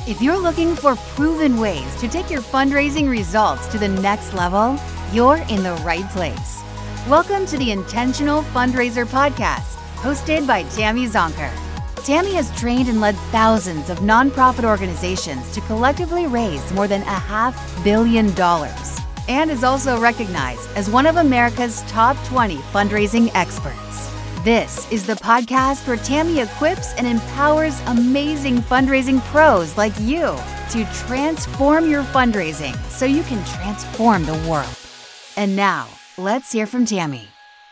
If you're looking for proven ways to take your fundraising results to the next level, you're in the right place. Welcome to the Intentional Fundraiser Podcast, hosted by Tammy Zonker. Tammy has trained and led thousands of nonprofit organizations to collectively raise more than $500 million and is also recognized as one of America's top 20 fundraising experts. This is the podcast where Tammy equips and empowers amazing fundraising pros like you to transform your fundraising so you can transform the world. And now, let's hear from Tammy.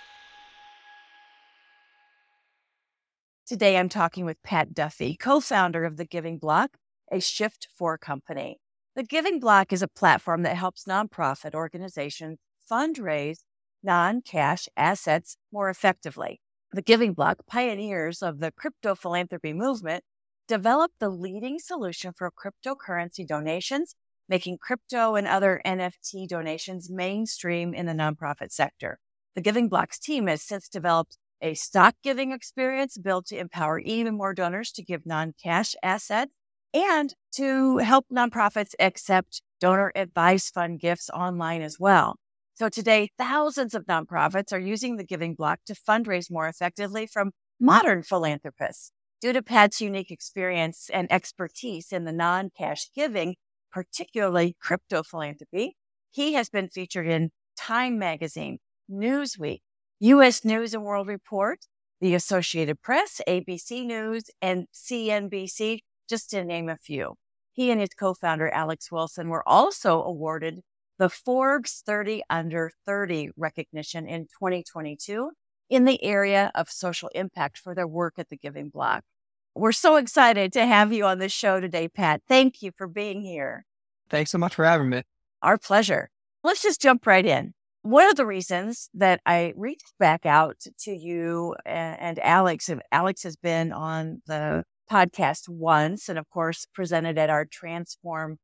Today, I'm talking with Pat Duffy, co-founder of The Giving Block, a Shift4 company. The Giving Block is a platform that helps nonprofit organizations fundraise non-cash assets more effectively. The Giving Block, pioneers of the crypto philanthropy movement, developed the leading solution for cryptocurrency donations, making crypto and other NFT donations mainstream in the nonprofit sector. The Giving Block's team has since developed a stock giving experience built to empower even more donors to give non-cash assets and to help nonprofits accept donor advised fund gifts online as well. So today, thousands of nonprofits are using the Giving Block to fundraise more effectively from modern philanthropists. Due to Pat's unique experience and expertise in the non-cash giving, particularly crypto philanthropy, he has been featured in Time Magazine, Newsweek, U.S. News and World Report, the Associated Press, ABC News, and CNBC, just to name a few. He and his co-founder, Alex Wilson, were also awarded the Forbes 30 Under 30 recognition in 2022 in the area of social impact for their work at the Giving Block. We're so excited to have you on the show today, Pat. Thank you for being here. Thanks so much for having me. Our pleasure. Let's just jump right in. One of the reasons that I reached back out to you and Alex has been on the podcast once and, of course, presented at our Transform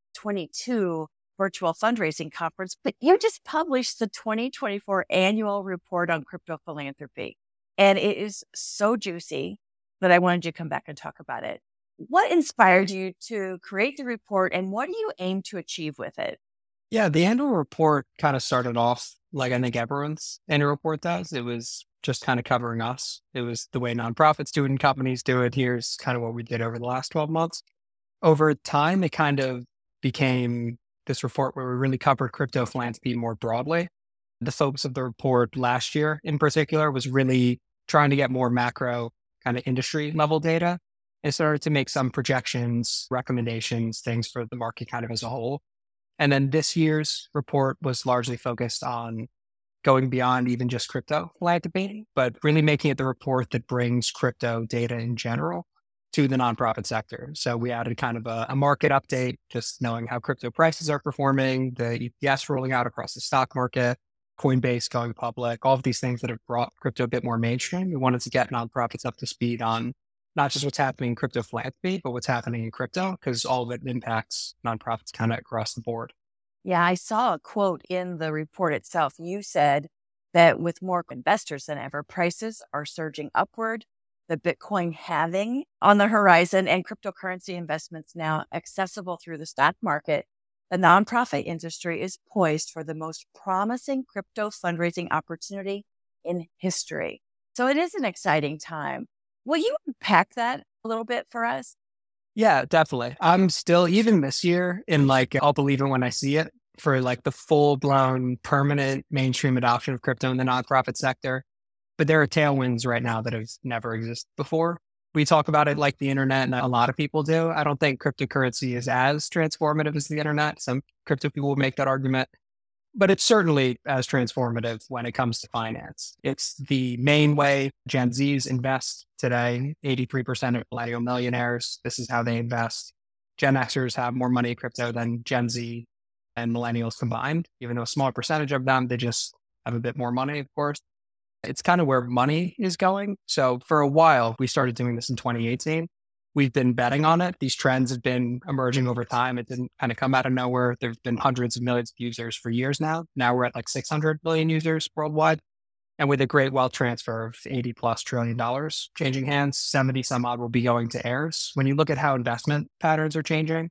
22 virtual fundraising conference, but you just published the 2024 annual report on crypto philanthropy. And it is so juicy that I wanted you to come back and talk about it. What inspired you to create the report and what do you aim to achieve with it? Yeah, the annual report kind of started off like I think everyone's annual report does. It was just kind of covering us. It was the way nonprofits do it and companies do it. Here's kind of what we did over the last 12 months. Over time, it kind of became this report where we really covered crypto philanthropy more broadly. The focus of the report last year in particular was really trying to get more macro kind of industry level data and started to make some projections, recommendations, things for the market kind of as a whole. And then this year's report was largely focused on going beyond even just crypto philanthropy, but really making it the report that brings crypto data in general to the nonprofit sector. So we added kind of a market update, just knowing how crypto prices are performing, the ETFs rolling out across the stock market, Coinbase going public, all of these things that have brought crypto a bit more mainstream. We wanted to get nonprofits up to speed on not just what's happening in crypto philanthropy, but what's happening in crypto, because all of it impacts nonprofits kind of across the board. Yeah, I saw a quote in the report itself. You said that with more investors than ever, prices are surging upward, the Bitcoin halving on the horizon, and cryptocurrency investments now accessible through the stock market. The nonprofit industry is poised for the most promising crypto fundraising opportunity in history. So it is an exciting time. Will you unpack that a little bit for us? Yeah, definitely. I'm still, even this year, in like, I'll believe it when I see it for like the full blown permanent mainstream adoption of crypto in the nonprofit sector. But there are tailwinds right now that have never existed before. We talk about it like the internet, and a lot of people do. I don't think cryptocurrency is as transformative as the internet. Some crypto people will make that argument, but it's certainly as transformative when it comes to finance. It's the main way Gen Zs invest today. 83% of millennial millionaires, this is how they invest. Gen Xers have more money in crypto than Gen Z and millennials combined, even though a smaller percentage of them, they just have a bit more money, of course. It's kind of where money is going. So for a while, we started doing this in 2018. We've been betting on it. These trends have been emerging over time. It didn't kind of come out of nowhere. There've been hundreds of millions of users for years now. Now we're at like 600 million users worldwide. And with a great wealth transfer of $80+ trillion changing hands, 70 some odd will be going to heirs. When you look at how investment patterns are changing,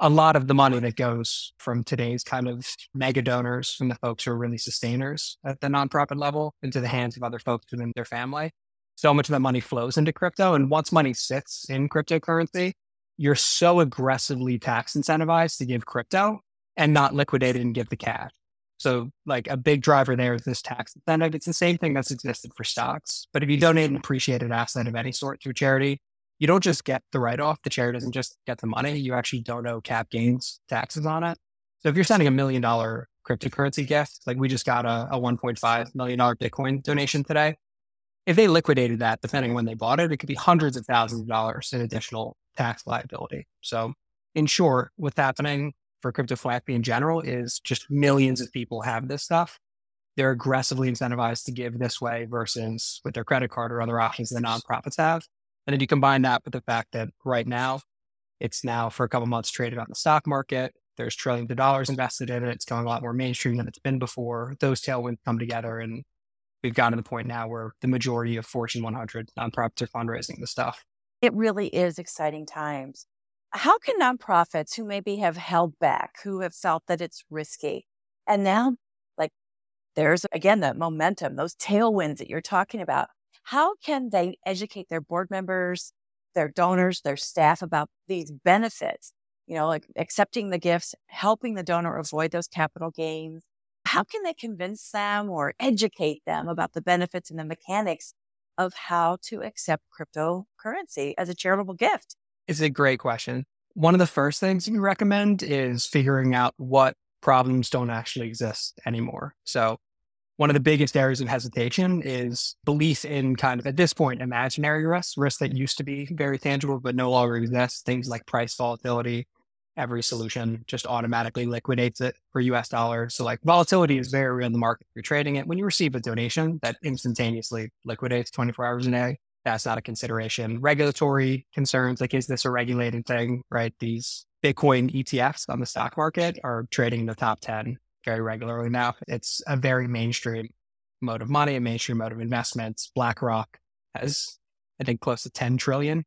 a lot of the money that goes from today's kind of mega donors and the folks who are really sustainers at the nonprofit level into the hands of other folks within their family. So much of that money flows into crypto. And once money sits in cryptocurrency, you're so aggressively tax incentivized to give crypto and not liquidate it and give the cash. So like a big driver there is this tax incentive. It's the same thing that's existed for stocks. But if you donate an appreciated asset of any sort to a charity, you don't just get the write-off. The charity doesn't just get the money. You actually don't owe cap gains taxes on it. So if you're sending $1 million cryptocurrency gift, like we just got a $1.5 million Bitcoin donation today. If they liquidated that, depending on when they bought it, it could be hundreds of thousands of dollars in additional tax liability. So in short, what's happening for crypto philanthropy in general is just millions of people have this stuff. They're aggressively incentivized to give this way versus with their credit card or other options that nonprofits have. And if you combine that with the fact that right now, it's now for a couple months traded on the stock market, there's trillions of dollars invested in it. It's going a lot more mainstream than it's been before. Those tailwinds come together, and we've gotten to the point now where the majority of Fortune 100 nonprofits are fundraising this stuff. It really is exciting times. How can nonprofits who maybe have held back, who have felt that it's risky, and now like there's again that momentum, those tailwinds that you're talking about, how can they educate their board members, their donors, their staff about these benefits? You know, like accepting the gifts, helping the donor avoid those capital gains. How can they convince them or educate them about the benefits and the mechanics of how to accept cryptocurrency as a charitable gift? It's a great question. One of the first things we recommend is figuring out what problems don't actually exist anymore. So one of the biggest areas of hesitation is belief in kind of, at this point, imaginary risks that used to be very tangible, but no longer exist. Things like price volatility. Every solution just automatically liquidates it for US dollars. So like volatility is very real in the market. You're trading it. When you receive a donation that instantaneously liquidates 24 hours a day, that's not a consideration. Regulatory concerns, like is this a regulated thing, right? These Bitcoin ETFs on the stock market are trading in the top 10 very regularly now. It's a very mainstream mode of money, a mainstream mode of investments. BlackRock has, I think, close to $10 trillion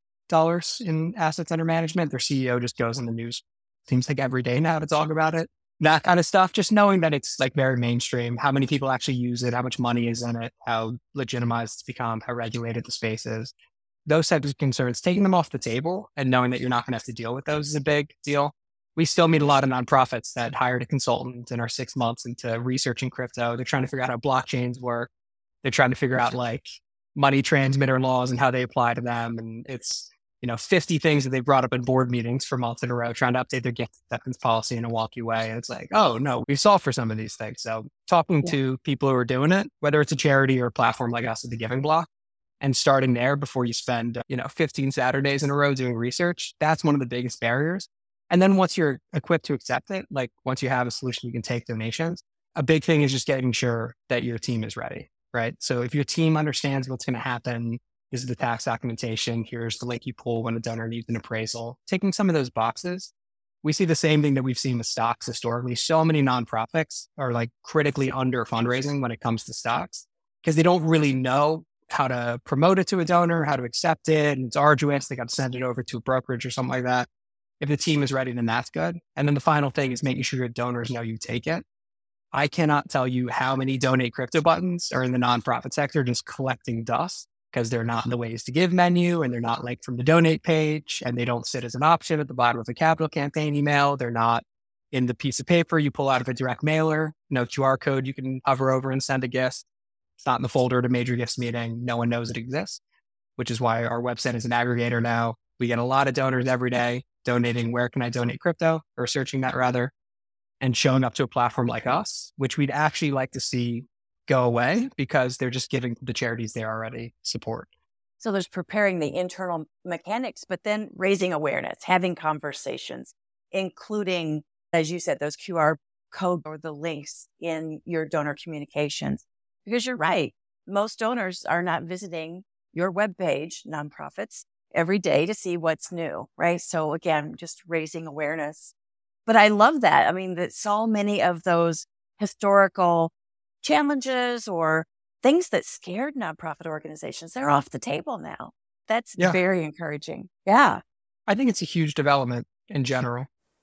in assets under management. Their CEO just goes in the news, seems like every day now to talk about it. That kind of stuff, just knowing that it's like very mainstream, how many people actually use it, how much money is in it, how legitimized it's become, how regulated the space is. Those types of concerns, taking them off the table and knowing that you're not going to have to deal with those is a big deal. We still meet a lot of nonprofits that hired a consultant in our 6 months into researching crypto. They're trying to figure out how blockchains work. They're trying to figure out like money transmitter laws and how they apply to them. And it's, 50 things that they brought up in board meetings for months in a row, trying to update their gift acceptance policy in a wonky way. And it's like, oh no, we've solved for some of these things. So talking to people who are doing it, whether it's a charity or a platform like us at the Giving Block, and starting there before you spend, 15 Saturdays in a row doing research, that's one of the biggest barriers. And then once you're equipped to accept it, like once you have a solution, you can take donations. A big thing is just getting sure that your team is ready, right? So if your team understands what's going to happen, this is the tax documentation, here's the link you pull when a donor needs an appraisal, taking some of those boxes, we see the same thing that we've seen with stocks historically. So many nonprofits are like critically under fundraising when it comes to stocks because they don't really know how to promote it to a donor, how to accept it. And it's arduous. They got to send it over to a brokerage or something like that. If the team is ready, then that's good. And then the final thing is making sure your donors know you take it. I cannot tell you how many donate crypto buttons are in the nonprofit sector just collecting dust because they're not in the ways to give menu and they're not linked from the donate page and they don't sit as an option at the bottom of a capital campaign email. They're not in the piece of paper you pull out of a direct mailer, no QR code you can hover over and send a gift. It's not in the folder at a major gifts meeting. No one knows it exists, which is why our website is an aggregator now. We get a lot of donors every day donating where can I donate crypto, or searching that rather, and showing up to a platform like us, which we'd actually like to see go away because they're just giving the charities they already support. So there's preparing the internal mechanics, but then raising awareness, having conversations, including, as you said, those QR code or the links in your donor communications. Because you're right, most donors are not visiting your webpage, nonprofits, every day to see what's new, right? So again, just raising awareness. But I love that. I mean, that so many of those historical challenges or things that scared nonprofit organizations, they're off the table now. That's very encouraging. Yeah. I think it's a huge development in general.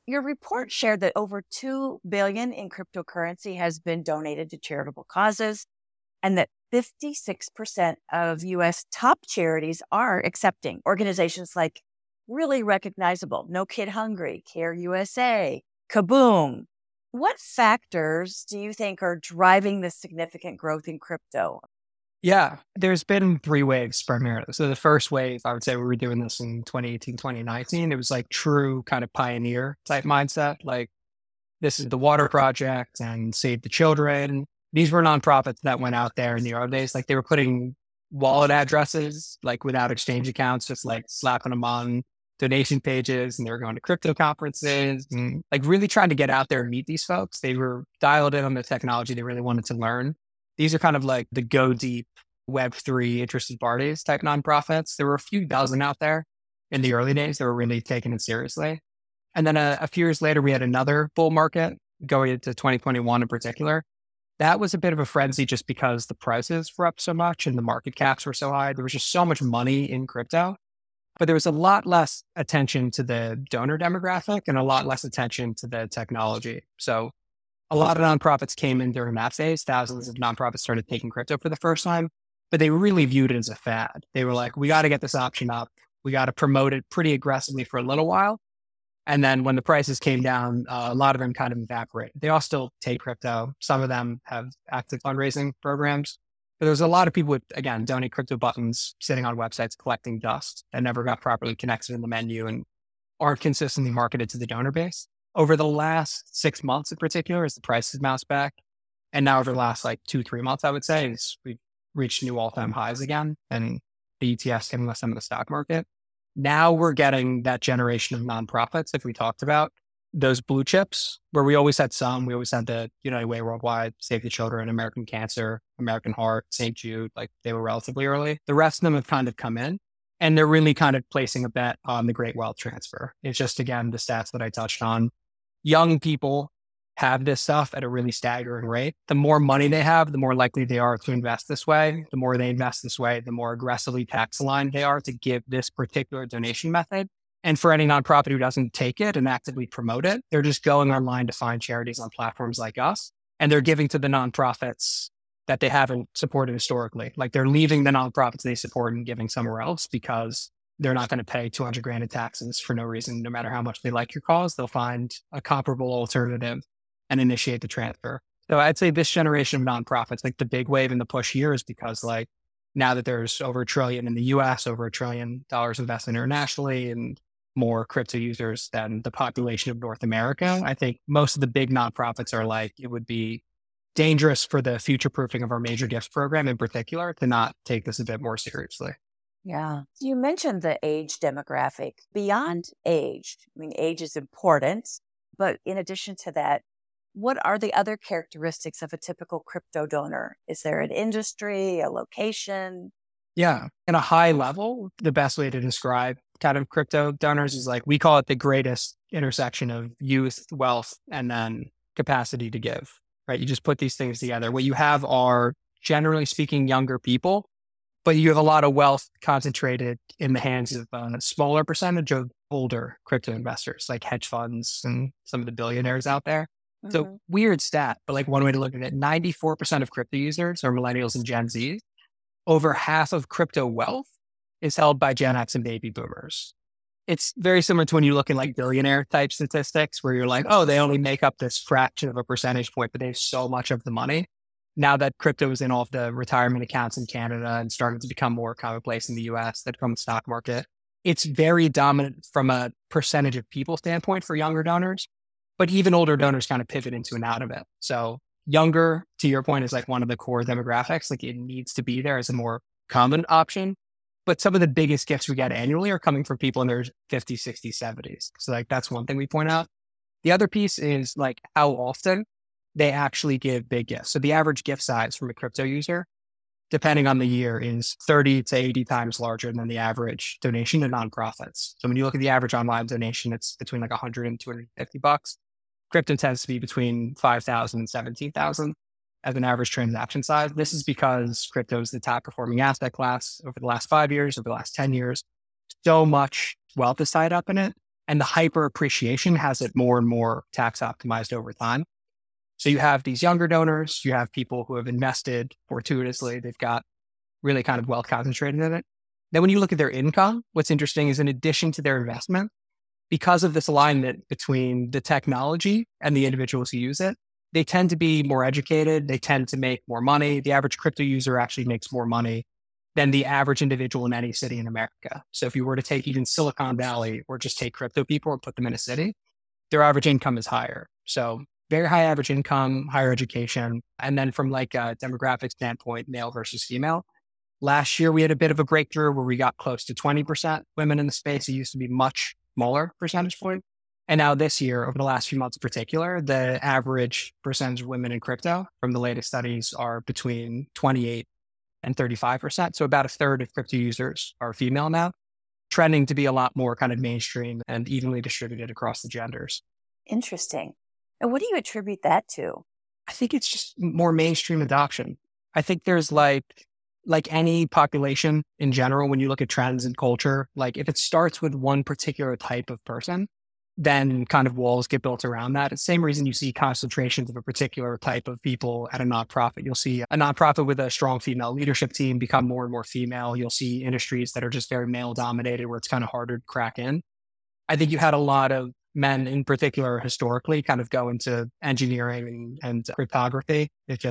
Your report shared that over $2 billion in cryptocurrency has been donated to charitable causes, and that 56% of U.S. top charities are accepting. Organizations like really recognizable No Kid Hungry, Care USA, Kaboom. What factors do you think are driving this significant growth in crypto? Yeah, there's been three waves primarily. So the first wave, I would say we were doing this in 2018, 2019. It was like true kind of pioneer type mindset. Like this is the Water Project and Save the Children. These were nonprofits that went out there in the early days. Like they were putting wallet addresses, like without exchange accounts, just like slapping them on donation pages. And they were going to crypto conferences and like really trying to get out there and meet these folks. They were dialed in on the technology. They really wanted to learn. These are kind of like the go deep Web3 interested parties type nonprofits. There were a few dozen out there in the early days that were really taking it seriously. And then a few years later, we had another bull market going into 2021 in particular. That was a bit of a frenzy just because the prices were up so much and the market caps were so high. There was just so much money in crypto, but there was a lot less attention to the donor demographic and a lot less attention to the technology. So a lot of nonprofits came in during that phase. Thousands of nonprofits started taking crypto for the first time, but they really viewed it as a fad. They were like, we got to get this option up. We got to promote it pretty aggressively for a little while. And then when the prices came down, a lot of them kind of evaporated. They all still take crypto. Some of them have active fundraising programs. But there's a lot of people with, again, donate crypto buttons sitting on websites collecting dust that never got properly connected in the menu and aren't consistently marketed to the donor base. Over the last 6 months in particular, as the prices bounced back, and now over the last like 2-3 months, I would say, is we've reached new all-time highs again, and the ETFs giving us some of the stock market. Now we're getting that generation of nonprofits, if we talked about those blue chips, where we always had some. We always had the United Way Worldwide, Save the Children, American Cancer, American Heart, St. Jude, like they were relatively early. The rest of them have kind of come in. And they're really kind of placing a bet on the great wealth transfer. It's just, again, the stats that I touched on. Young people have this stuff at a really staggering rate. The more money they have, the more likely they are to invest this way. The more they invest this way, the more aggressively tax aligned they are to give this particular donation method. And for any nonprofit who doesn't take it and actively promote it, they're just going online to find charities on platforms like us. And they're giving to the nonprofits that they haven't supported historically. Like they're leaving the nonprofits they support and giving somewhere else because they're not going to pay 200 grand in taxes for no reason. No matter how much they like your cause, they'll find a comparable alternative and initiate the transfer. So I'd say this generation of nonprofits, like the big wave and the push here is because like now that there's over $1 trillion in the US, over $1 trillion invested internationally, and more crypto users than the population of North America, I think most of the big nonprofits are like, it would be dangerous for the future proofing of our major gifts program in particular to not take this a bit more seriously. Yeah. You mentioned the age demographic. Beyond age, I mean, age is important, but in addition to that, what are the other characteristics of a typical crypto donor? Is there an industry, a location? Yeah. In a high level, the best way to describe kind of crypto donors is like, we call it the greatest intersection of youth, wealth, and then capacity to give, right? You just put these things together. What you have are, generally speaking, younger people, but you have a lot of wealth concentrated in the hands of a smaller percentage of older crypto investors, like hedge funds and some of the billionaires out there. Mm-hmm. So weird stat, but like one way to look at it, 94% of crypto users are millennials and Gen Z. Over half of crypto wealth is held by Gen X and baby boomers. It's very similar to when you look at like billionaire type statistics where you're like, oh, they only make up this fraction of a percentage point, but they have so much of the money. Now that crypto is in all of the retirement accounts in Canada and starting to become more commonplace in the US, that from the stock market, it's very dominant from a percentage of people standpoint for younger donors, but even older donors kind of pivot into and out of it. So younger, to your point, is like one of the core demographics. Like it needs to be there as a more common option. But some of the biggest gifts we get annually are coming from people in their 50s, 60s, 70s. So like that's one thing we point out. The other piece is like how often they actually give big gifts. So the average gift size from a crypto user, depending on the year, is 30 to 80 times larger than the average donation to nonprofits. So when you look at the average online donation, it's between like $100 and $250. Crypto tends to be between 5,000 and 17,000 as an average transaction size. This is because crypto is the top performing asset class over the last 5 years, over the last 10 years. So much wealth is tied up in it. And the hyper appreciation has it more and more tax optimized over time. So you have these younger donors, you have people who have invested fortuitously, they've got really kind of wealth concentrated in it. Then when you look at their income, what's interesting is in addition to their investment, because of this alignment between the technology and the individuals who use it, they tend to be more educated. They tend to make more money. The average crypto user actually makes more money than the average individual in any city in America. So if you were to take even Silicon Valley or just take crypto people and put them in a city, their average income is higher. So very high average income, higher education. And then from like a demographic standpoint, male versus female, last year we had a bit of a breakthrough where we got close to 20% women in the space. It used to be much smaller percentage point. And now this year, over the last few months in particular, the average percentage of women in crypto from the latest studies are between 28 and 35%. So about a third of crypto users are female now, trending to be a lot more kind of mainstream and evenly distributed across the genders. Interesting. And what do you attribute that to? I think it's just more mainstream adoption. I think there's like any population in general, when you look at trends and culture, like if it starts with one particular type of person, then kind of walls get built around that. It's the same reason you see concentrations of a particular type of people at a nonprofit. You'll see a nonprofit with a strong female leadership team become more and more female. You'll see industries that are just very male dominated where it's kind of harder to crack in. I think you had a lot of men in particular historically kind of go into engineering and cryptography.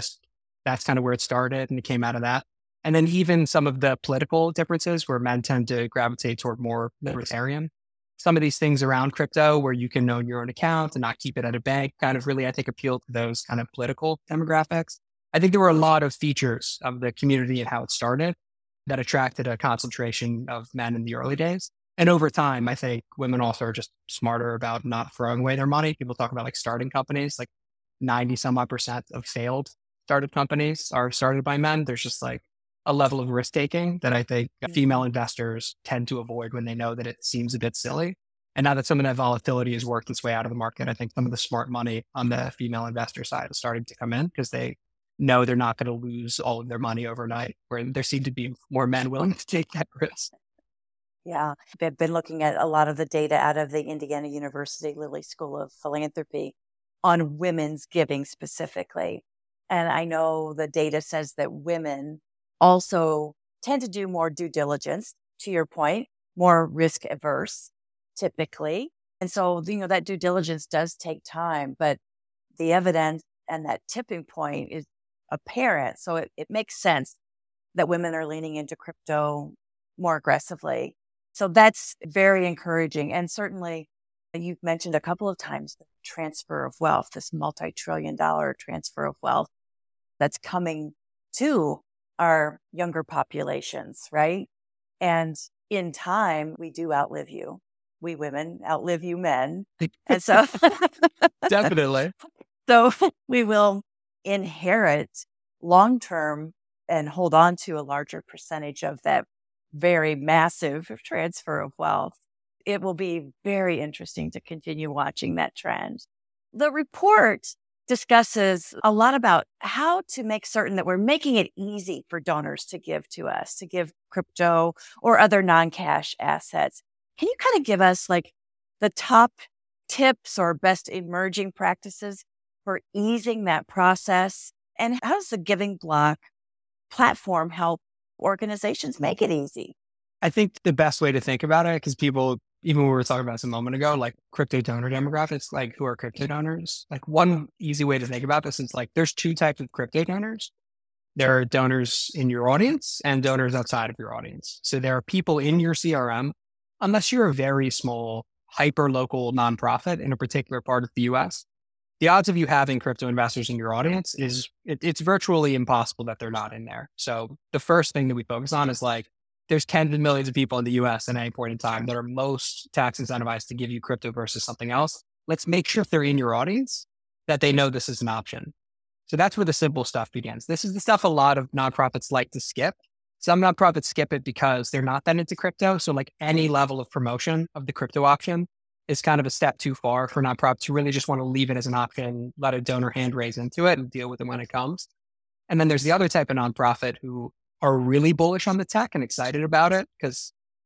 That's kind of where it started and it came out of that. And then even some of the political differences where men tend to gravitate toward more libertarian. Some of these things around crypto where you can own your own account and not keep it at a bank kind of really, I think, appeal to those kind of political demographics. I think there were a lot of features of the community and how it started that attracted a concentration of men in the early days. And over time, I think women also are just smarter about not throwing away their money. People talk about like starting companies, like 90 some odd percent of failed started companies are started by men. There's just like a level of risk taking that I think female investors tend to avoid when they know that it seems a bit silly. And now that some of that volatility has worked its way out of the market, I think some of the smart money on the female investor side is starting to come in because they know they're not going to lose all of their money overnight, where there seem to be more men willing to take that risk. Yeah, I've been looking at a lot of the data out of the Indiana University Lilly School of Philanthropy on women's giving specifically. And I know the data says that women also tend to do more due diligence, to your point, more risk averse typically. And so, that due diligence does take time, but the evidence and that tipping point is apparent. So it makes sense that women are leaning into crypto more aggressively. So that's very encouraging. And certainly you've mentioned a couple of times the transfer of wealth, this multi-trillion-dollar transfer of wealth that's coming to our younger populations, right? And in time, we do outlive you. We women outlive you men. And so Definitely. So we will inherit long-term and hold on to a larger percentage of that very massive transfer of wealth. It will be very interesting to continue watching that trend. The report discusses a lot about how to make certain that we're making it easy for donors to give to us, to give crypto or other non-cash assets. Can you kind of give us like the top tips or best emerging practices for easing that process? And how does the Giving Block platform help organizations make it easy? I think the best way to think about it, because people, even when we were talking about this a moment ago, like crypto donor demographics, like who are crypto donors? Like one easy way to think about this is like there's two types of crypto donors. There are donors in your audience and donors outside of your audience. So there are people in your CRM, unless you're a very small, hyper-local nonprofit in a particular part of the US, the odds of you having crypto investors in your audience is it's virtually impossible that they're not in there. So the first thing that we focus on is like, there's tens of millions of people in the US at any point in time that are most tax incentivized to give you crypto versus something else. Let's make sure if they're in your audience that they know this is an option. So that's where the simple stuff begins. This is the stuff a lot of nonprofits like to skip. Some nonprofits skip it because they're not that into crypto. So like any level of promotion of the crypto option is kind of a step too far for nonprofits who really just want to leave it as an option, let a donor hand raise into it and deal with it when it comes. And then there's the other type of nonprofit who are really bullish on the tech and excited about it because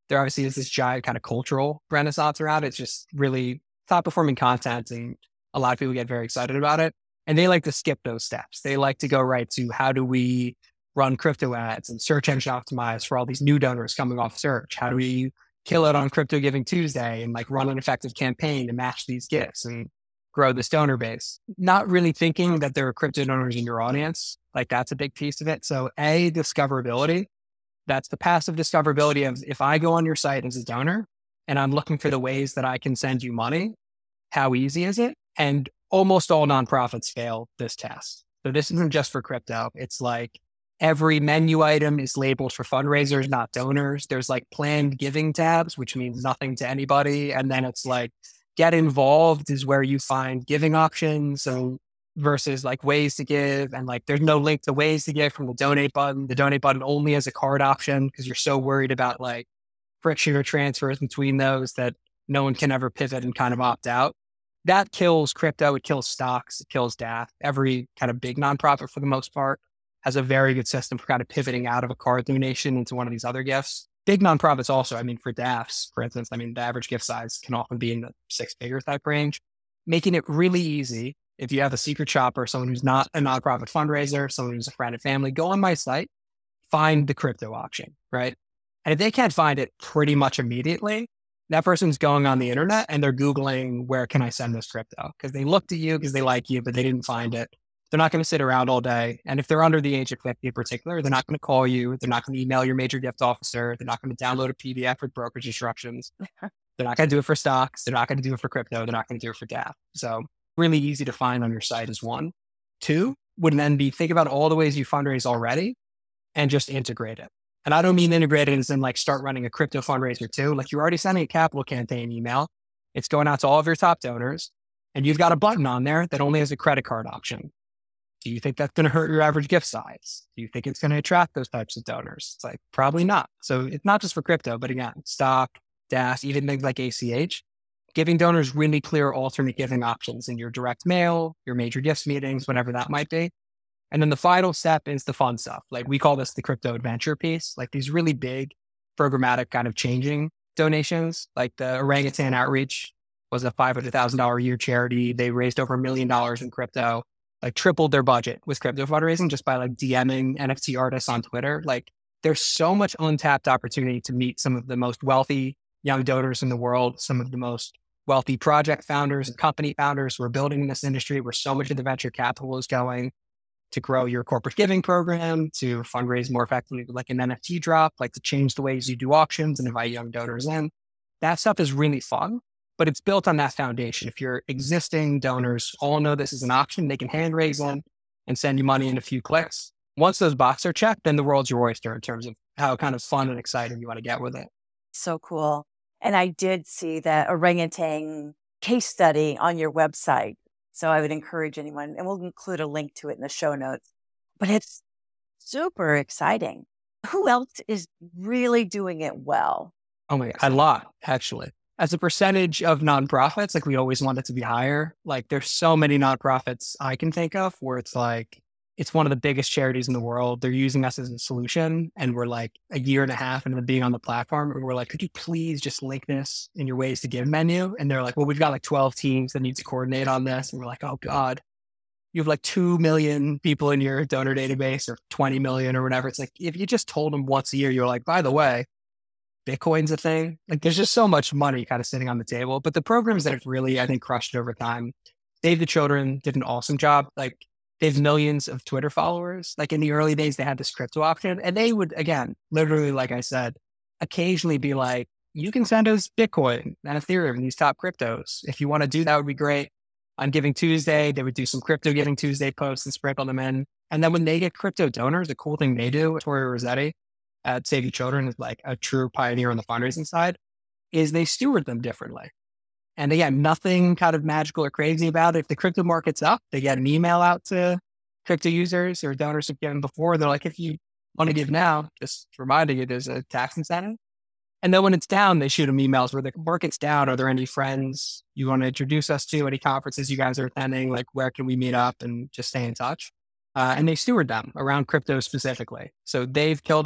there obviously is this giant kind of cultural renaissance around it. It's just really top performing content, and a lot of people get very excited about it. And they like to skip those steps. They like to go right to how do we run crypto ads and search engine optimize for all these new donors coming off search? How do we kill it on Crypto Giving Tuesday and like run an effective campaign to match these gifts and grow this donor base? Not really thinking that there are crypto donors in your audience. Like that's a big piece of it. So discoverability. That's the passive discoverability of if I go on your site as a donor and I'm looking for the ways that I can send you money, how easy is it? And almost all nonprofits fail this test. So this isn't just for crypto. It's like every menu item is labeled for fundraisers, not donors. There's like planned giving tabs, which means nothing to anybody. And then it's like get involved is where you find giving options. So versus like ways to give. And like there's no link to ways to give from the donate button. The donate button only has a card option because you're so worried about like friction or transfers between those that no one can ever pivot and kind of opt out. That kills crypto. It kills stocks. It kills DAF. Every kind of big nonprofit for the most part has a very good system for kind of pivoting out of a card donation into one of these other gifts. Big nonprofits also, I mean, for DAFs, for instance, I mean, the average gift size can often be in the 6-figure type range, making it really easy. If you have a secret shopper, someone who's not a nonprofit fundraiser, someone who's a friend and family, go on my site, find the crypto auction, right? And if they can't find it pretty much immediately, that person's going on the internet and they're Googling, where can I send this crypto? Because they looked at you because they like you, but they didn't find it. They're not going to sit around all day. And if they're under the age of 50 in particular, they're not going to call you. They're not going to email your major gift officer. They're not going to download a PDF with brokerage instructions. They're not going to do it for stocks. They're not going to do it for crypto. They're not going to do it for DAF. So really easy to find on your site is one. Two would then be think about all the ways you fundraise already and just integrate it. And I don't mean integrate it as in like start running a crypto fundraiser too. Like you're already sending a capital campaign email. It's going out to all of your top donors and you've got a button on there that only has a credit card option. Do you think that's going to hurt your average gift size? Do you think it's going to attract those types of donors? It's like, probably not. So it's not just for crypto, but again, stock, DAS, even things like ACH, giving donors really clear alternate giving options in your direct mail, your major gifts meetings, whatever that might be. And then the final step is the fun stuff. Like we call this the crypto adventure piece, like these really big programmatic kind of changing donations, like the Orangutan Outreach was a $500,000 a year charity. They raised over $1 million in crypto, like tripled their budget with crypto fundraising just by like DMing NFT artists on Twitter. Like there's so much untapped opportunity to meet some of the most wealthy young donors in the world, some of the most wealthy project founders and company founders who are building in this industry where so much of the venture capital is going to grow your corporate giving program, to fundraise more effectively with like an NFT drop, like to change the ways you do auctions and invite young donors in. That stuff is really fun, but it's built on that foundation. If your existing donors all know this is an option, they can hand raise them and send you money in a few clicks. Once those boxes are checked, then the world's your oyster in terms of how kind of fun and exciting you want to get with it. So cool. And I did see that orangutan case study on your website. So I would encourage anyone, and we'll include a link to it in the show notes, but it's super exciting. Who else is really doing it well? Oh my God, a lot, actually. As a percentage of nonprofits, like we always want it to be higher. Like there's so many nonprofits I can think of where it's like, it's one of the biggest charities in the world. They're using us as a solution. And we're like a year and a half into being on the platform. And we're like, could you please just link this in your ways to give menu? And they're like, well, we've got like 12 teams that need to coordinate on this. And we're like, oh God, you have like 2 million people in your donor database or 20 million or whatever. It's like, if you just told them once a year, you're like, by the way, Bitcoin's a thing. Like there's just so much money kind of sitting on the table. But the programs that have really, I think, crushed it over time, Save the Children did an awesome job. Like they have millions of Twitter followers. Like in the early days, they had this crypto option and they would, again, literally, like I said, occasionally be like, you can send us Bitcoin and Ethereum, these top cryptos. If you want to do that would be great. On Giving Tuesday, they would do some crypto Giving Tuesday posts and sprinkle them in. And then when they get crypto donors, the cool thing they do, Tori Rossetti at Save the Children is like a true pioneer on the fundraising side, is they steward them differently. And again, nothing kind of magical or crazy about it. If the crypto market's up, they get an email out to crypto users or donors who've given before. They're like, if you want to give now, just reminding you there's a tax incentive. And then when it's down, they shoot them emails where the market's down. Are there any friends you want to introduce us to? Any conferences you guys are attending? Like, where can we meet up and just stay in touch? And they steward them around crypto specifically. So they've killed it.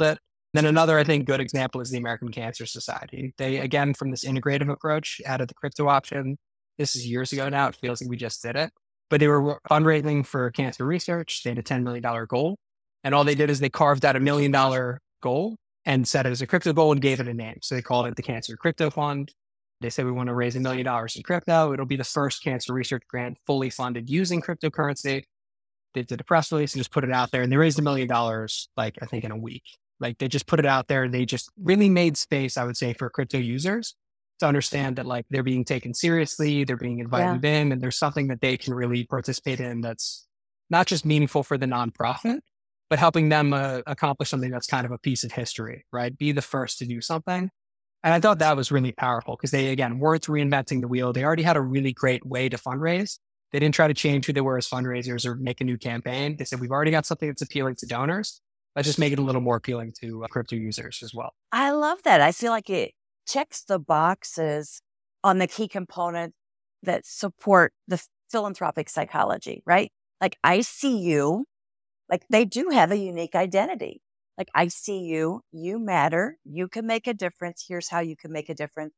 Then another, I think, good example is the American Cancer Society. They, again, from this integrative approach, added the crypto option. This is years ago now. It feels like we just did it. But they were fundraising for cancer research. They had a $10 million goal. And all they did is they carved out $1 million goal and set it as a crypto goal and gave it a name. So they called it the Cancer Crypto Fund. They said, we want to raise $1 million in crypto. It'll be the first cancer research grant fully funded using cryptocurrency. They did a press release and just put it out there. And they raised $1 million, like, I think in a week. Like, they just put it out there. They just really made space, I would say, for crypto users to understand that, like, they're being taken seriously, they're being invited in, and there's something that they can really participate in that's not just meaningful for the nonprofit, but helping them accomplish something that's kind of a piece of history, right? Be the first to do something. And I thought that was really powerful because they, again, weren't reinventing the wheel. They already had a really great way to fundraise. They didn't try to change who they were as fundraisers or make a new campaign. They said, we've already got something that's appealing to donors. Let's just make it a little more appealing to crypto users as well. I love that. I feel like it checks the boxes on the key components that support the philanthropic psychology, right? Like, I see you, like, they do have a unique identity. Like, I see you, you matter, you can make a difference. Here's how you can make a difference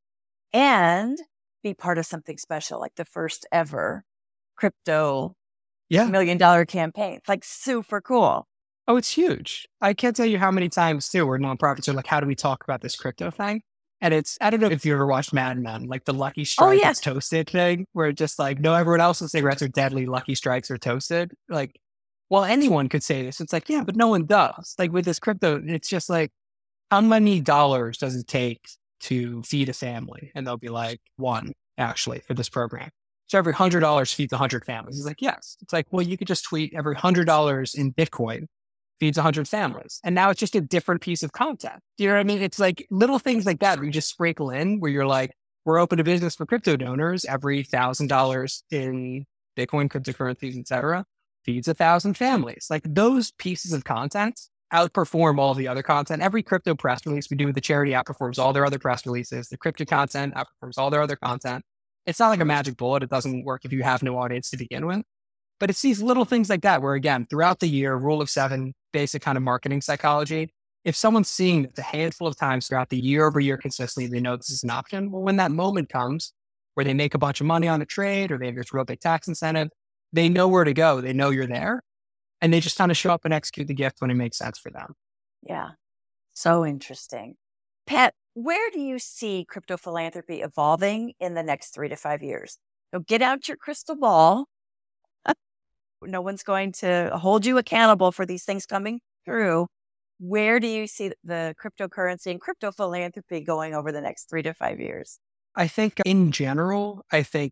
and be part of something special, like the first ever crypto $1 million campaign. It's like super cool. Oh, it's huge. I can't tell you how many times too where nonprofits are like, how do we talk about this crypto thing? And it's, I don't know if you ever watched Mad Men, like the Lucky Strike is toasted thing, where it's just like, no, everyone else's cigarettes are deadly, Lucky Strikes are toasted. Like, well, anyone could say this. It's like, yeah, but no one does. Like with this crypto, it's just like, how many dollars does it take to feed a family? And they'll be like, one, actually, for this program. So every $100 feeds 100 families. It's like, yes. It's like, well, you could just tweet every $100 in Bitcoin feeds 100 families. And now it's just a different piece of content. Do you know what I mean? It's like little things like that where you just sprinkle in where you're like, we're open to business for crypto donors. Every $1,000 in Bitcoin, cryptocurrencies, et cetera, feeds 1,000 families. Like those pieces of content outperform all the other content. Every crypto press release we do with the charity outperforms all their other press releases. The crypto content outperforms all their other content. It's not like a magic bullet. It doesn't work if you have no audience to begin with. But it's these little things like that where, again, throughout the year, rule of 7, basic kind of marketing psychology. If someone's seeing this a handful of times throughout the year over year consistently, they know this is an option. Well, when that moment comes where they make a bunch of money on a trade or they have this real big tax incentive, they know where to go. They know you're there. And they just kind of show up and execute the gift when it makes sense for them. Yeah. So interesting. Pat, where do you see crypto philanthropy evolving in the next 3 to 5 years? So get out your crystal ball. No one's going to hold you accountable for these things coming through. Where do you see the cryptocurrency and crypto philanthropy going over the next 3 to 5 years? I think in general,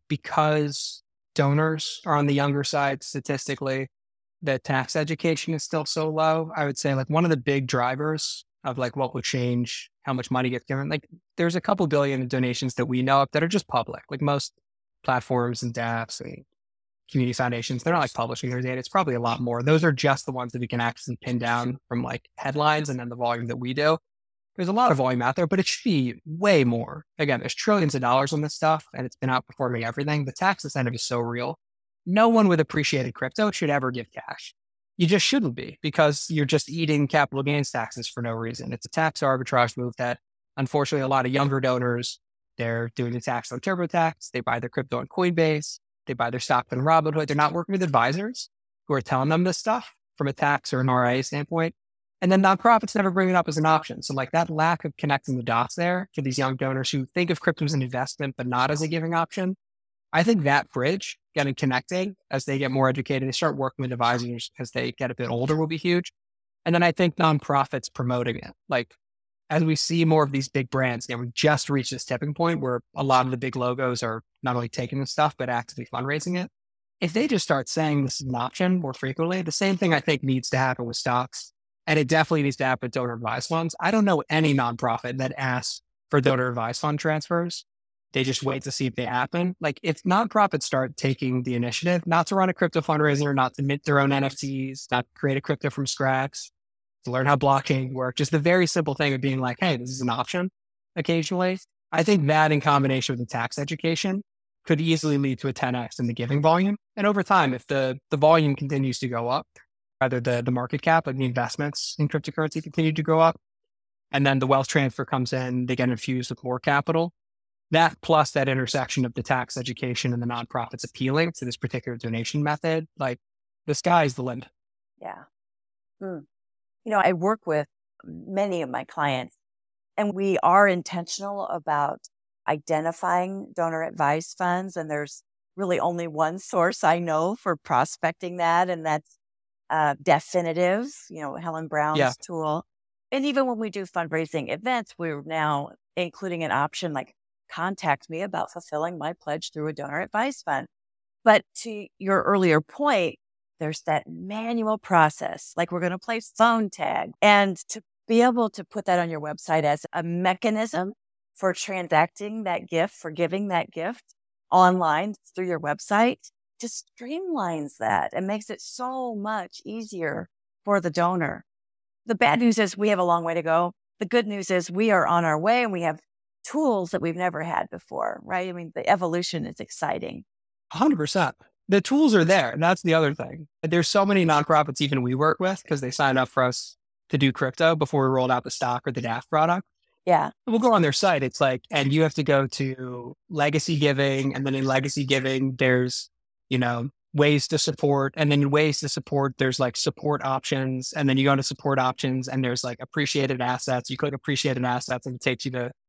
because donors are on the younger side statistically, the tax education is still so low. I would say like one of the big drivers of like what will change how much money gets given. Like there's a couple billion in donations that we know of that are just public. Like most platforms and dApps and community foundations, they're not like publishing their data. It's probably a lot more. Those are just the ones that we can actually pin down from like headlines and then the volume that we do. There's a lot of volume out there, but it should be way more. Again, there's trillions of dollars on this stuff and it's been outperforming everything. The tax incentive is so real. No one with appreciated crypto should ever give cash. You just shouldn't be because you're just eating capital gains taxes for no reason. It's a tax arbitrage move that unfortunately a lot of younger donors, they're doing the tax on TurboTax. They buy their crypto on Coinbase. They buy their stock on Robinhood. They're not working with advisors who are telling them this stuff from a tax or an RIA standpoint. And then nonprofits never bring it up as an option. So like that lack of connecting the dots there for these young donors who think of crypto as an investment, but not as a giving option. I think that bridge, getting connected as they get more educated, they start working with advisors as they get a bit older will be huge. And then I think nonprofits promoting it. Like as we see more of these big brands, we've just reached this tipping point where a lot of the big logos are not only taking the stuff, but actively fundraising it. If they just start saying this is an option more frequently, the same thing I think needs to happen with stocks. And it definitely needs to happen with donor advised funds. I don't know any nonprofit that asks for donor advised fund transfers. They just wait to see if they happen. Like if nonprofits start taking the initiative, not to run a crypto fundraiser, not to mint their own NFTs, not to create a crypto from scratch, to learn how blockchain works, just the very simple thing of being like, hey, this is an option occasionally. I think that in combination with the tax education could easily lead to a 10x in the giving volume. And over time, if the volume continues to go up, rather the market cap of the investments in cryptocurrency continue to go up, and then the wealth transfer comes in, they get infused with more capital. That plus that intersection of the tax education and the nonprofits appealing to this particular donation method, like the sky's the limit. Yeah. I work with many of my clients, and we are intentional about identifying donor advised funds. And there's really only one source I know for prospecting that, and that's Definitive, Helen Brown's tool. And even when we do fundraising events, we're now including an option like contact me about fulfilling my pledge through a donor advised fund. But to your earlier point, there's that manual process, like we're going to play phone tag. And to be able to put that on your website as a mechanism for transacting that gift, for giving that gift online through your website, just streamlines that and makes it so much easier for the donor. The bad news is we have a long way to go. The good news is we are on our way and we have tools that we've never had before, right? I mean, the evolution is exciting. 100%. The tools are there. And that's the other thing. There's so many nonprofits even we work with because they signed up for us to do crypto before we rolled out the stock or the DAF product. Yeah. We'll go on their site. It's like, and you have to go to legacy giving. And then in legacy giving, there's, ways to support. And then in ways to support, there's like support options. And then you go into support options and there's like appreciated assets. You click appreciated assets and it takes you to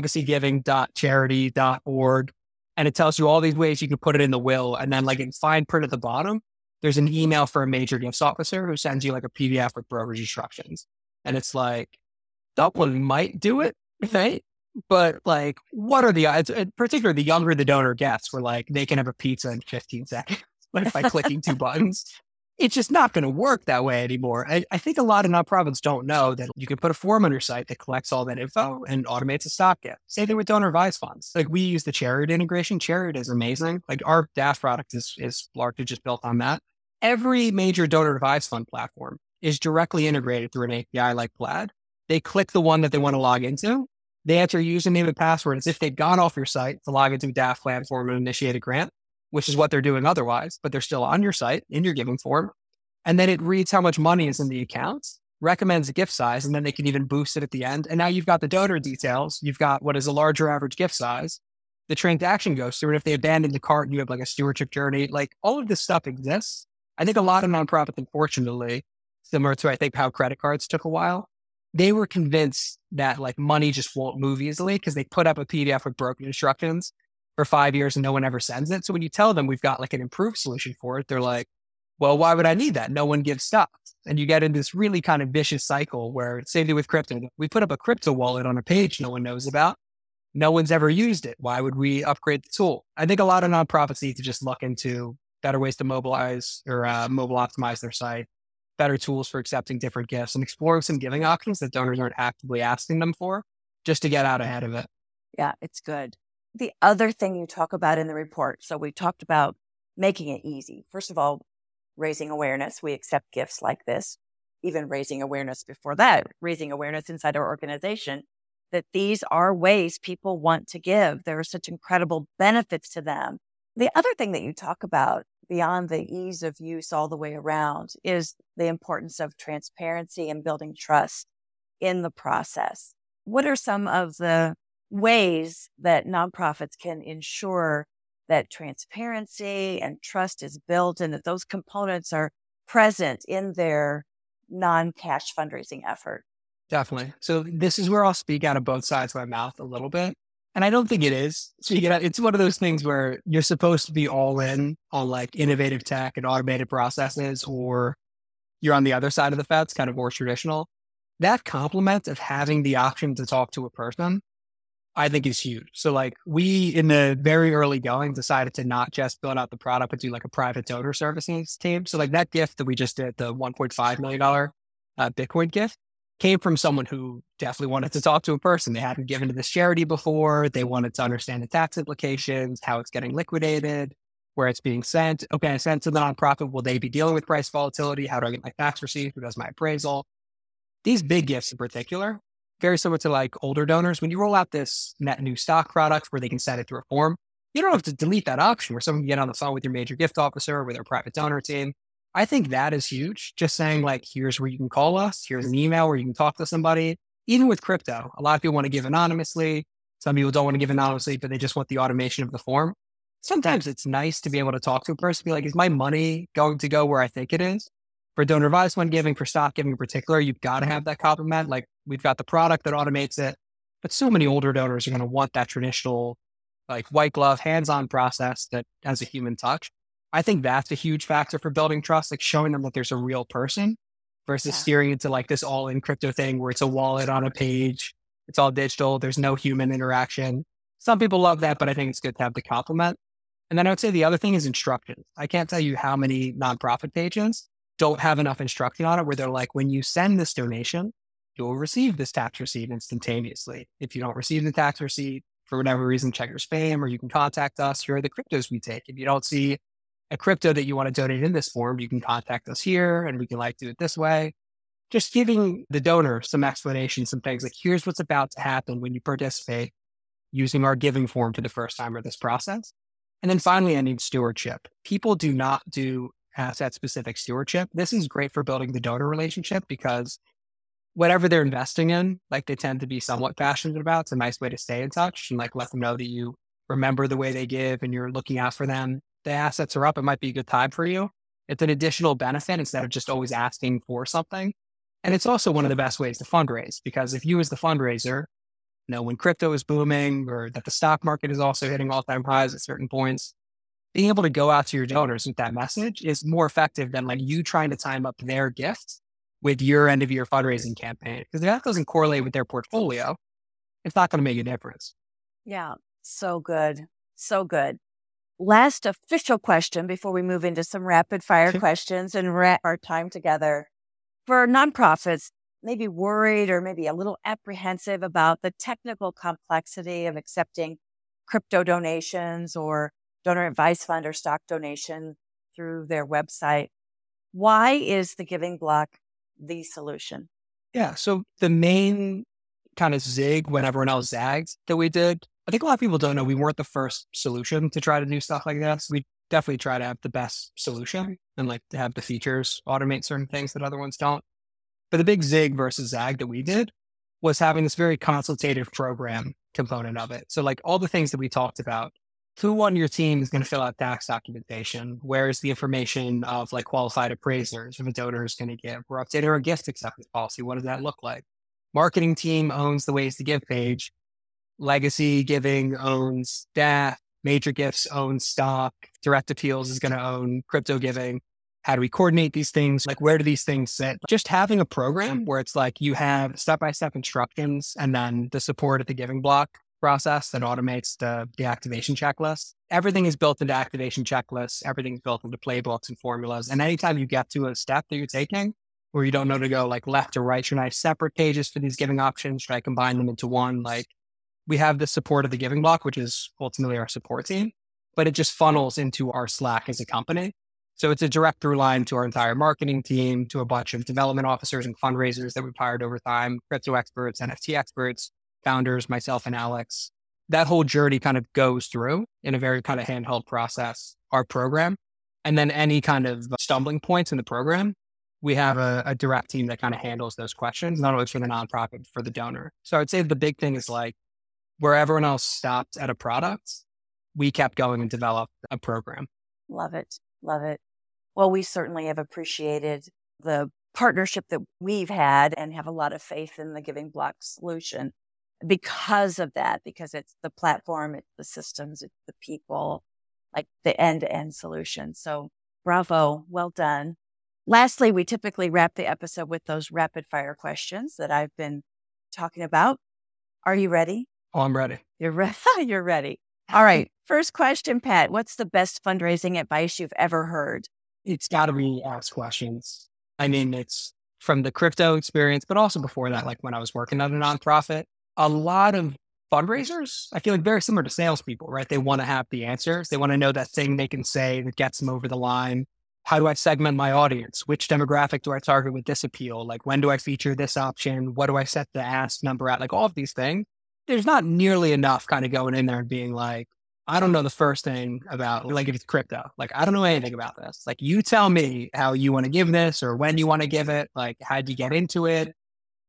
legacygiving.charity.org. And it tells you all these ways you can put it in the will. And then like in fine print at the bottom, there's an email for a major gifts officer who sends you like a PDF with brokerage instructions. And it's like, Dublin might do it, right? But like, what are the odds? Particularly the younger the donor gets, where like they can have a pizza in 15 seconds like by clicking 2 buttons. It's just not going to work that way anymore. I think a lot of nonprofits don't know that you can put a form on your site that collects all that info and automates a stock gift. Same thing with donor advised funds. Like we use the Chariot integration. Chariot is amazing. Like our DAF product is largely just built on that. Every major donor advised fund platform is directly integrated through an API like Plaid. They click the one that they want to log into. They enter username and password as if they'd gone off your site to log into a DAF platform and initiate a grant, which is what they're doing otherwise, but they're still on your site in your giving form. And then it reads how much money is in the account, recommends a gift size, and then they can even boost it at the end. And now you've got the donor details. You've got what is a larger average gift size. The transaction goes through. And if they abandon the cart, you have like a stewardship journey. Like all of this stuff exists. I think a lot of nonprofits, unfortunately, similar to I think how credit cards took a while, they were convinced that like money just won't move easily because they put up a PDF with broken instructions for 5 years and no one ever sends it. So when you tell them we've got like an improved solution for it, they're like, well, why would I need that? No one gives stuff. And you get into this really kind of vicious cycle where it's same thing with crypto. We put up a crypto wallet on a page no one knows about. No one's ever used it. Why would we upgrade the tool? I think a lot of nonprofits need to just look into better ways to mobilize or mobile optimize their site, better tools for accepting different gifts and exploring some giving options that donors aren't actively asking them for just to get out ahead of it. Yeah, it's good. The other thing you talk about in the report, so we talked about making it easy. First of all, raising awareness. We accept gifts like this, even raising awareness before that, raising awareness inside our organization that these are ways people want to give. There are such incredible benefits to them. The other thing that you talk about beyond the ease of use all the way around is the importance of transparency and building trust in the process. What are some of the ways that nonprofits can ensure that transparency and trust is built and that those components are present in their non-cash fundraising effort? Definitely. So this is where I'll speak out of both sides of my mouth a little bit. And I don't think it is. It's one of those things where you're supposed to be all in on like innovative tech and automated processes, or you're on the other side of the fence, kind of more traditional. That complement of having the option to talk to a person, I think is huge. So like we, in the very early going, decided to not just build out the product, but do like a private donor services team. So like that gift that we just did, the $1.5 million Bitcoin gift, came from someone who definitely wanted to talk to a person. They hadn't given to this charity before. They wanted to understand the tax implications, how it's getting liquidated, where it's being sent. Okay, I sent to the nonprofit. Will they be dealing with price volatility? How do I get my tax receipt? Who does my appraisal? These big gifts in particular, very similar to like older donors. When you roll out this net new stock product where they can send it through a form, you don't have to delete that option where someone can get on the phone with your major gift officer or with their private donor team. I think that is huge. Just saying like, here's where you can call us. Here's an email where you can talk to somebody. even with crypto, a lot of people want to give anonymously. Some people don't want to give anonymously, but they just want the automation of the form. Sometimes it's nice to be able to talk to a person, be like, is my money going to go where I think it is? For donor advised fund giving, for stock giving in particular, you've got to have that complement. Like we've got the product that automates it, but so many older donors are going to want that traditional, like white glove, hands-on process that has a human touch. I think that's a huge factor for building trust, like showing them that there's a real person versus steering into like this all-in crypto thing where it's a wallet on a page. It's all digital. There's no human interaction. Some people love that, but I think it's good to have the complement. And then I would say the other thing is instructions. I can't tell you how many nonprofit pages don't have enough instruction on it where they're like, when you send this donation, you'll receive this tax receipt instantaneously. If you don't receive the tax receipt, for whatever reason, check your spam, or you can contact us. Here are the cryptos we take. If you don't see a crypto that you want to donate in this form, you can contact us here and we can like do it this way. Just giving the donor some explanation, some things like, here's what's about to happen when you participate using our giving form for the first time or this process. And then finally, I need stewardship. People do not do asset-specific stewardship. This is great for building the donor relationship because whatever they're investing in, like they tend to be somewhat passionate about. It's a nice way to stay in touch and like let them know that you remember the way they give and you're looking out for them. The assets are up. It might be a good time for you. It's an additional benefit instead of just always asking for something. And it's also one of the best ways to fundraise because if you as the fundraiser know when crypto is booming or that the stock market is also hitting all-time highs at certain points, being able to go out to your donors with that message is more effective than like you trying to time up their gifts with your end of year fundraising campaign. Because if that doesn't correlate with their portfolio, it's not going to make a difference. Yeah, so good. So good. Last official question before we move into some rapid fire questions and wrap our time together. For nonprofits, maybe worried or maybe a little apprehensive about the technical complexity of accepting crypto donations or donor advised fund or stock donation through their website, why is the Giving Block the solution? Yeah. So the main kind of zig when everyone else zagged that we did, I think a lot of people don't know we weren't the first solution to try to do stuff like this. We definitely try to have the best solution and like to have the features automate certain things that other ones don't. But the big zig versus zag that we did was having this very consultative program component of it. So like all the things that we talked about, who on your team is going to fill out tax documentation? Where is the information of like qualified appraisers if a donor is going to give? We're updating our gift acceptance policy. What does that look like? Marketing team owns the Ways to Give page. Legacy Giving owns DAF. Major Gifts owns stock. Direct Appeals is going to own crypto giving. How do we coordinate these things? Like, where do these things sit? Just having a program where it's like you have step-by-step instructions and then the support of the Giving Block process that automates the activation checklist. Everything is built into activation checklists. Everything's built into playbooks and formulas. And anytime you get to a step that you're taking where you don't know to go like left or right, should I have separate pages for these giving options? Should I combine them into one? Like we have the support of the Giving Block, which is ultimately our support team, but it just funnels into our Slack as a company. So it's a direct through line to our entire marketing team, to a bunch of development officers and fundraisers that we've hired over time, crypto experts, NFT experts, founders, myself and Alex. That whole journey kind of goes through in a very kind of handheld process, our program. And then any kind of stumbling points in the program, we have a direct team that kind of handles those questions, not only for the nonprofit, but for the donor. So I would say the big thing is like where everyone else stopped at a product, we kept going and developed a program. Love it. Love it. Well, we certainly have appreciated the partnership that we've had and have a lot of faith in the Giving Block solution because of that, because it's the platform, it's the systems, it's the people, like the end-to-end solution. So bravo, well done. Lastly, we typically wrap the episode with those rapid fire questions that I've been talking about. Are you ready? Oh, I'm ready. You're ready. All right. First question, Pat. What's the best fundraising advice you've ever heard? It's got to be ask questions. I mean, it's from the crypto experience, but also before that, like when I was working at a nonprofit, a lot of fundraisers, I feel like very similar to salespeople, right? They want to have the answers. They want to know that thing they can say that gets them over the line. How do I segment my audience? Which demographic do I target with this appeal? Like when do I feature this option? What do I set the ask number at? Like all of these things. There's not nearly enough kind of going in there and being like, I don't know the first thing about, like if it's crypto, like I don't know anything about this. Like you tell me how you want to give this or when you want to give it. Like how'd you get into it?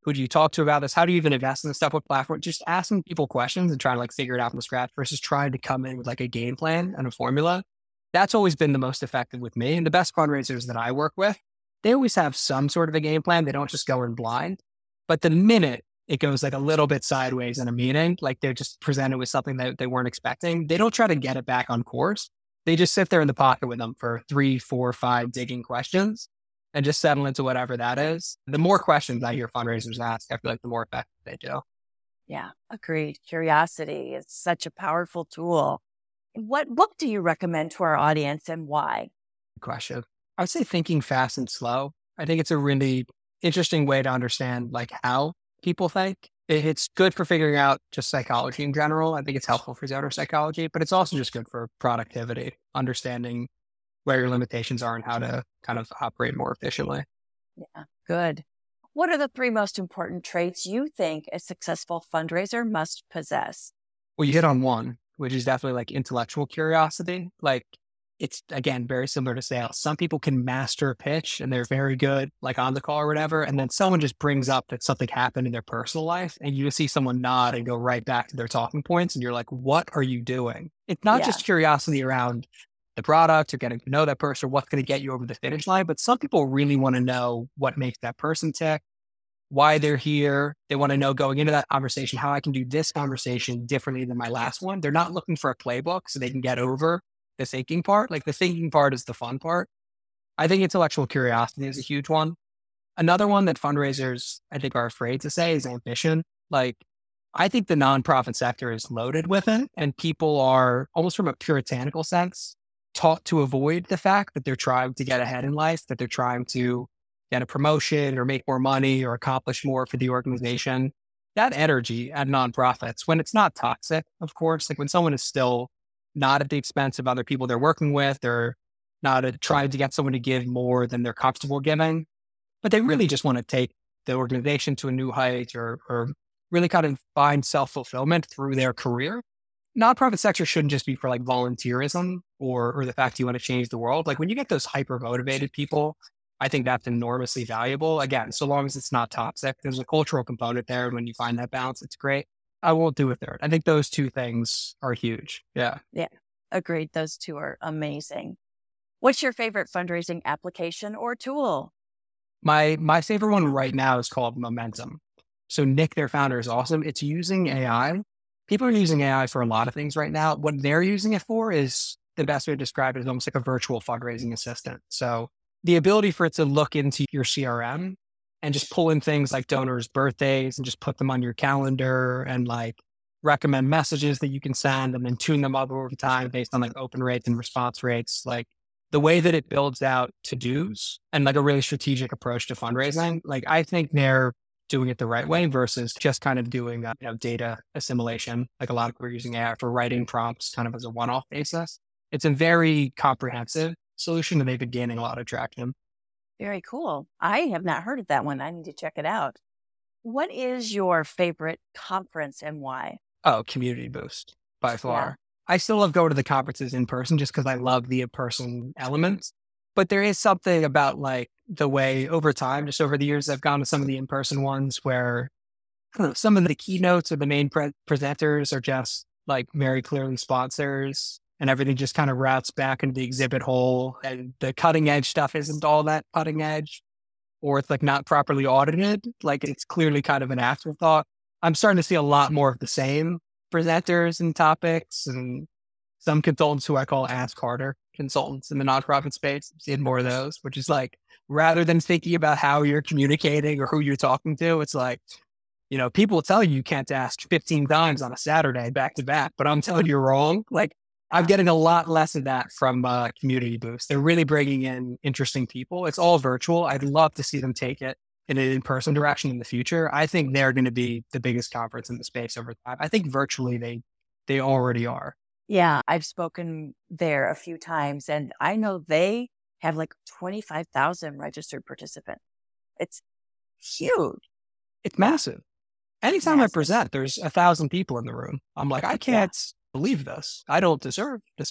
Who do you talk to about this? How do you even invest in this stuff with platform? Just asking people questions and trying to like figure it out from scratch versus trying to come in with like a game plan and a formula. That's always been the most effective with me. And the best fundraisers that I work with, they always have some sort of a game plan. They don't just go in blind. But the minute it goes like a little bit sideways in a meeting, like they're just presented with something that they weren't expecting, they don't try to get it back on course. They just sit there in the pocket with them for 3, 4, 5 digging questions and just settle into whatever that is. The more questions I hear fundraisers ask, I feel like the more effective they do. Yeah, agreed. Curiosity is such a powerful tool. What book do you recommend to our audience and why? Good question. I would say Thinking Fast and Slow. I think it's a really interesting way to understand like how people think. It's good for figuring out just psychology in general. I think it's helpful for donor psychology, but it's also just good for productivity, understanding where your limitations are and how to kind of operate more efficiently. Yeah, good. What are the 3 most important traits you think a successful fundraiser must possess? Well, you hit on one, which is definitely like intellectual curiosity. Like it's, again, very similar to sales. Some people can master a pitch and they're very good, like on the call or whatever. And then someone just brings up that something happened in their personal life and you just see someone nod and go right back to their talking points. And you're like, what are you doing? It's not just curiosity around the product or getting to know that person or what's going to get you over the finish line. But some people really want to know what makes that person tick, why they're here. They want to know going into that conversation, how I can do this conversation differently than my last one. They're not looking for a playbook so they can get over the thinking part. Like the thinking part is the fun part. I think intellectual curiosity is a huge one. Another one that fundraisers, I think, are afraid to say is ambition. Like I think the nonprofit sector is loaded with it and people are almost from a puritanical sense taught to avoid the fact that they're trying to get ahead in life, that they're trying to get a promotion or make more money or accomplish more for the organization. That energy at nonprofits, when it's not toxic, of course, like when someone is still not at the expense of other people they're working with, or not trying to get someone to give more than they're comfortable giving, but they really just want to take the organization to a new height or really kind of find self-fulfillment through their career. Nonprofit sector shouldn't just be for like volunteerism or the fact you want to change the world. Like when you get those hyper motivated people, I think that's enormously valuable. Again, so long as it's not toxic, there's a cultural component there. And when you find that balance, it's great. I won't do it there. I think those 2 things are huge. Yeah. Yeah. Agreed. Those 2 are amazing. What's your favorite fundraising application or tool? My favorite one right now is called Momentum. So Nick, their founder, is awesome. It's using AI. People are using AI for a lot of things right now. What they're using it for is the best way to describe it is almost like a virtual fundraising assistant. So the ability for it to look into your CRM and just pull in things like donors' birthdays and just put them on your calendar and like recommend messages that you can send and then tune them up over time based on like open rates and response rates. Like the way that it builds out to-dos and like a really strategic approach to fundraising, like I think they're doing it the right way versus just kind of doing data assimilation. Like a lot of people are using AI for writing prompts kind of as a one-off basis. It's a very comprehensive solution and they've been gaining a lot of traction. Very cool. I have not heard of that one. I need to check it out. What is your favorite conference and why? Oh, Community Boost by far. Yeah. I still love going to the conferences in person just because I love the in-person elements. But there is something about like the way over time, just over the years, I've gone to some of the in-person ones where some of the keynotes or the main presenters are just like very clearly sponsors and everything just kind of routes back into the exhibit hole and the cutting edge stuff isn't all that cutting edge or it's like not properly audited. Like it's clearly kind of an afterthought. I'm starting to see a lot more of the same presenters and topics and some consultants who I call Ask Harder consultants in the nonprofit space. I'm seeing more of those, which is like, rather than thinking about how you're communicating or who you're talking to, it's like, people tell you can't ask 15 times on a Saturday back to back, but I'm telling you wrong. Like I'm getting a lot less of that from Community Boost. They're really bringing in interesting people. It's all virtual. I'd love to see them take it in an in-person direction in the future. I think they're going to be the biggest conference in the space over time. I think virtually they already are. Yeah, I've spoken there a few times and I know they have like 25,000 registered participants. It's huge. It's massive. Anytime I present, there's 1,000 people in the room. I'm like, I can't believe this. I don't deserve this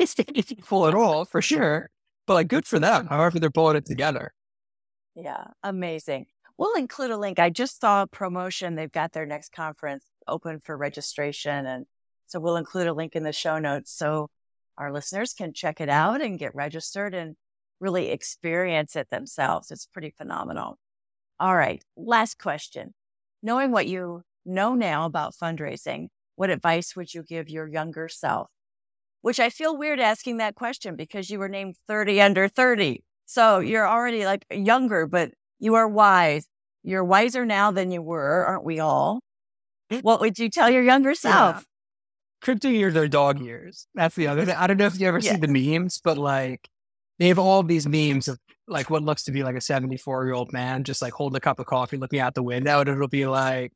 people at all, for sure. But like, good for them, however they're pulling it together. Yeah, amazing. We'll include a link. I just saw a promotion. They've got their next conference open for registration. And so we'll include a link in the show notes so our listeners can check it out and get registered and really experience it themselves. It's pretty phenomenal. All right. Last question. Knowing what you know now about fundraising, what advice would you give your younger self? Which I feel weird asking that question because you were named 30 under 30. So you're already like younger, but you are wise. You're wiser now than you were, aren't we all? What would you tell your younger self? Yeah. Crypto years are dog years. That's the other thing. I don't know if you ever see the memes, but like they have all these memes of like what looks to be like a 74-year-old man just like holding a cup of coffee, looking out the window, and it'll be like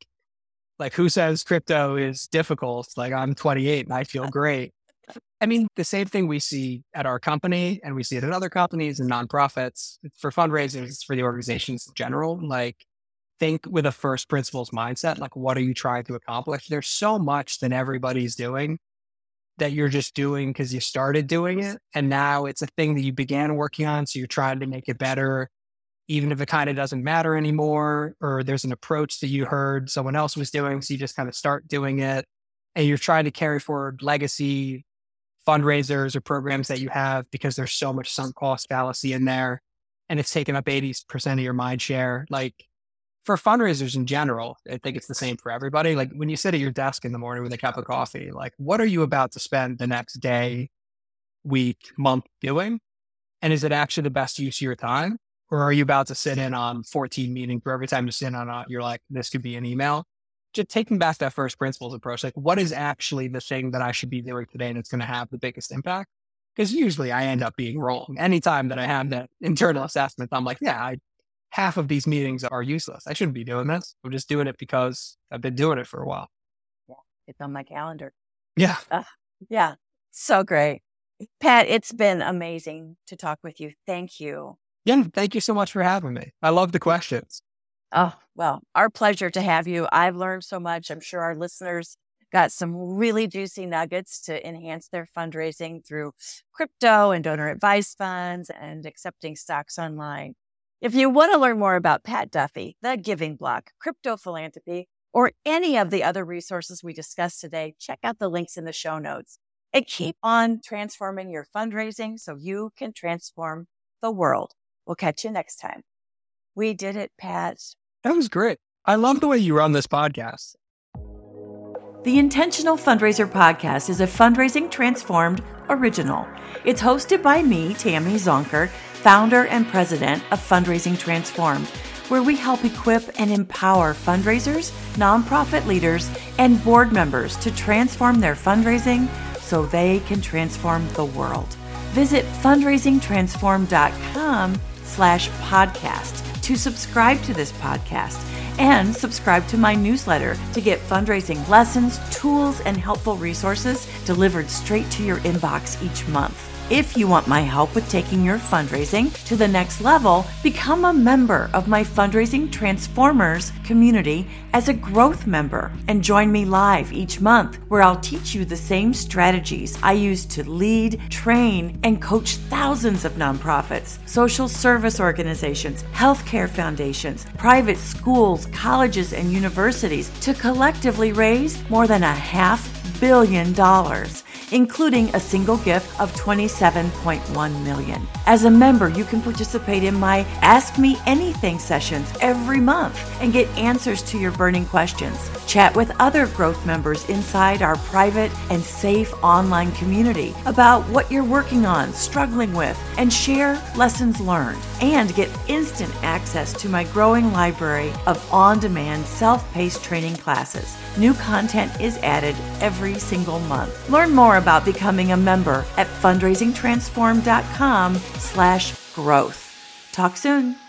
who says crypto is difficult? Like I'm 28 and I feel great. I mean, the same thing we see at our company and we see it at other companies and nonprofits. It's for fundraisers, it's for the organizations in general. Like think with a first principles mindset, like what are you trying to accomplish? There's so much that everybody's doing that you're just doing because you started doing it. And now it's a thing that you began working on. So you're trying to make it better, even if it kind of doesn't matter anymore, or there's an approach that you heard someone else was doing. So you just kind of start doing it and you're trying to carry forward legacy fundraisers or programs that you have because there's so much sunk cost fallacy in there and it's taken up 80% of your mind share. Like for fundraisers in general, I think it's the same for everybody. Like when you sit at your desk in the morning with a cup of coffee, like what are you about to spend the next day, week, month doing? And is it actually the best use of your time? Or are you about to sit in on 14 meetings where every time you sit on you're like, this could be an email? Just taking back that first principles approach, like what is actually the thing that I should be doing today that's going to have the biggest impact? Because usually I end up being wrong. Anytime that I have that internal assessment, I'm like, half of these meetings are useless. I shouldn't be doing this. I'm just doing it because I've been doing it for a while. Yeah, it's on my calendar. Yeah. Yeah. So great. Pat, it's been amazing to talk with you. Thank you. Yeah. Thank you so much for having me. I love the questions. Oh, well, our pleasure to have you. I've learned so much. I'm sure our listeners got some really juicy nuggets to enhance their fundraising through crypto and donor advice funds and accepting stocks online. If you want to learn more about Pat Duffy, The Giving Block, crypto philanthropy, or any of the other resources we discussed today, check out the links in the show notes. And keep on transforming your fundraising so you can transform the world. We'll catch you next time. We did it, Pat. That was great. I love the way you run this podcast. The Intentional Fundraiser Podcast is a Fundraising Transformed original. It's hosted by me, Tammy Zonker, founder and president of Fundraising Transformed, where we help equip and empower fundraisers, nonprofit leaders, and board members to transform their fundraising so they can transform the world. Visit fundraisingtransform.com/podcast to subscribe to this podcast and subscribe to my newsletter to get fundraising lessons, tools, and helpful resources delivered straight to your inbox each month. If you want my help with taking your fundraising to the next level, become a member of my Fundraising Transformers community as a growth member and join me live each month where I'll teach you the same strategies I use to lead, train, and coach thousands of nonprofits, social service organizations, healthcare foundations, private schools, colleges, and universities to collectively raise more than $500 million. Including a single gift of $27.1 million. As a member, you can participate in my Ask Me Anything sessions every month and get answers to your burning questions. Chat with other growth members inside our private and safe online community about what you're working on, struggling with, and share lessons learned. And get instant access to my growing library of on-demand self-paced training classes. New content is added every single month. Learn more about becoming a member at fundraisingtransform.com/growth. Talk soon.